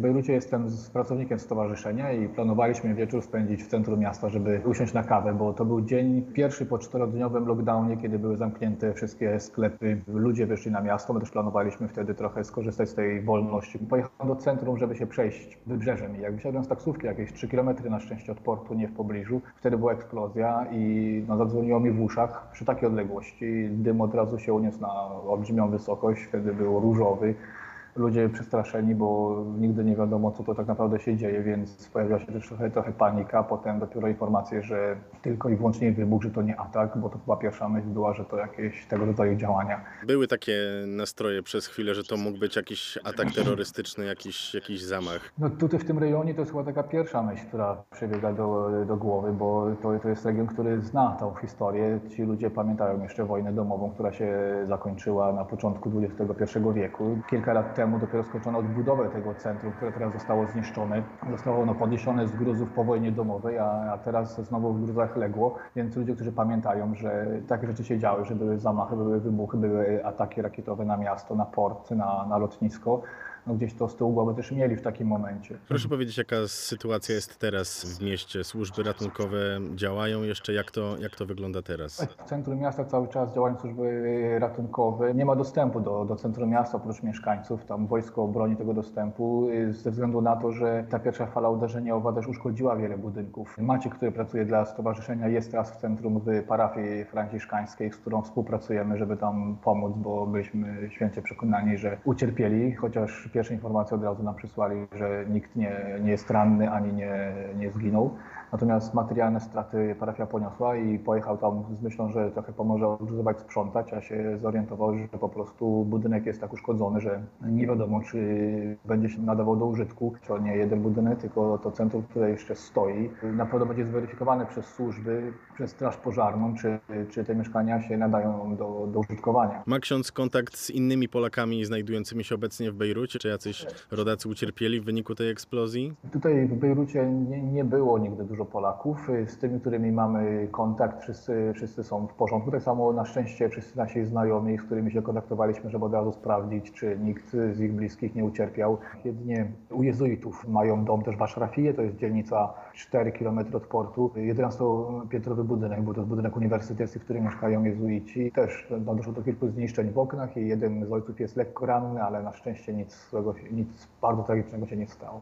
Bejrucie jestem pracownikiem stowarzyszenia i planowaliśmy wieczór spędzić w centrum miasta, żeby usiąść na kawę, bo to był dzień pierwszy po 4-dniowym lockdownie, kiedy były zamknięte wszystkie sklepy. Ludzie wyszli na miasto, my też planowaliśmy wtedy trochę skorzystać z tej wolności. Pojechałem do centrum, żeby się przejść wybrzeżem i jak wysiadłem z taksówki, jakieś 3 km na szczęście od portu, nie w pobliżu, wtedy była eksplozja i zadzwoniło mi w uszach przy takiej odległości. Dym od razu się uniósł na olbrzymią wysokość, wtedy był różowy. Ludzie przestraszeni, bo nigdy nie wiadomo, co to tak naprawdę się dzieje, więc pojawiła się też trochę panika, potem dopiero informacje, że tylko i wyłącznie wybuch, że to nie atak, bo to chyba pierwsza myśl była, że to jakieś tego rodzaju działania. Były takie nastroje przez chwilę, że to mógł być jakiś atak terrorystyczny, jakiś zamach. No tutaj w tym rejonie to jest chyba taka pierwsza myśl, która przybiega do głowy, bo to jest region, który zna tą historię. Ci ludzie pamiętają jeszcze wojnę domową, która się zakończyła na początku XXI wieku. Kilka lat temu dopiero skończono odbudowę tego centrum, które teraz zostało zniszczone. Zostało ono podniesione z gruzów po wojnie domowej, a teraz znowu w gruzach legło, więc ludzie, którzy pamiętają, że takie rzeczy się działy, że były zamachy, były wybuchy, były ataki rakietowe na miasto, na port, na lotnisko, no gdzieś to z tyłu głowy też mieli w takim momencie. Proszę powiedzieć, jaka sytuacja jest teraz w mieście? Służby ratunkowe działają jeszcze? Jak to wygląda teraz? W centrum miasta cały czas działają służby ratunkowe. Nie ma dostępu do centrum miasta oprócz mieszkańców. Tam wojsko broni tego dostępu ze względu na to, że ta pierwsza fala uderzeniowa też uszkodziła wiele budynków. Maciek, który pracuje dla stowarzyszenia, jest teraz w centrum w parafii franciszkańskiej, z którą współpracujemy, żeby tam pomóc, bo byliśmy święcie przekonani, że ucierpieli, chociaż pierwsze informacje od razu nam przysłali, że nikt nie jest ranny ani nie zginął. Natomiast materialne straty parafia poniosła i pojechał tam z myślą, że trochę pomoże odgrzuzować, sprzątać, a się zorientował, że po prostu budynek jest tak uszkodzony, że nie wiadomo, czy będzie się nadawał do użytku. To nie jeden budynek, tylko to centrum, które jeszcze stoi. Na pewno będzie zweryfikowane przez służby, przez straż pożarną, czy te mieszkania się nadają do użytkowania. Ma ksiądz kontakt z innymi Polakami znajdującymi się obecnie w Bejrucie? Czy jacyś rodacy ucierpieli w wyniku tej eksplozji? Tutaj w Bejrucie nie było nigdy dużo Polaków. Z tymi, którymi mamy kontakt, wszyscy są w porządku. Tak samo na szczęście wszyscy nasi znajomi, z którymi się kontaktowaliśmy, żeby od razu sprawdzić, czy nikt z ich bliskich nie ucierpiał. Jedynie u jezuitów mają dom też w Aszrafije, to jest dzielnica 4 km od portu. 11-piętrowy budynek, bo to jest budynek uniwersytecki, w którym mieszkają jezuici. Też doszło do kilku zniszczeń w oknach i jeden z ojców jest lekko ranny, ale na szczęście nic bardzo tragicznego się nie stało.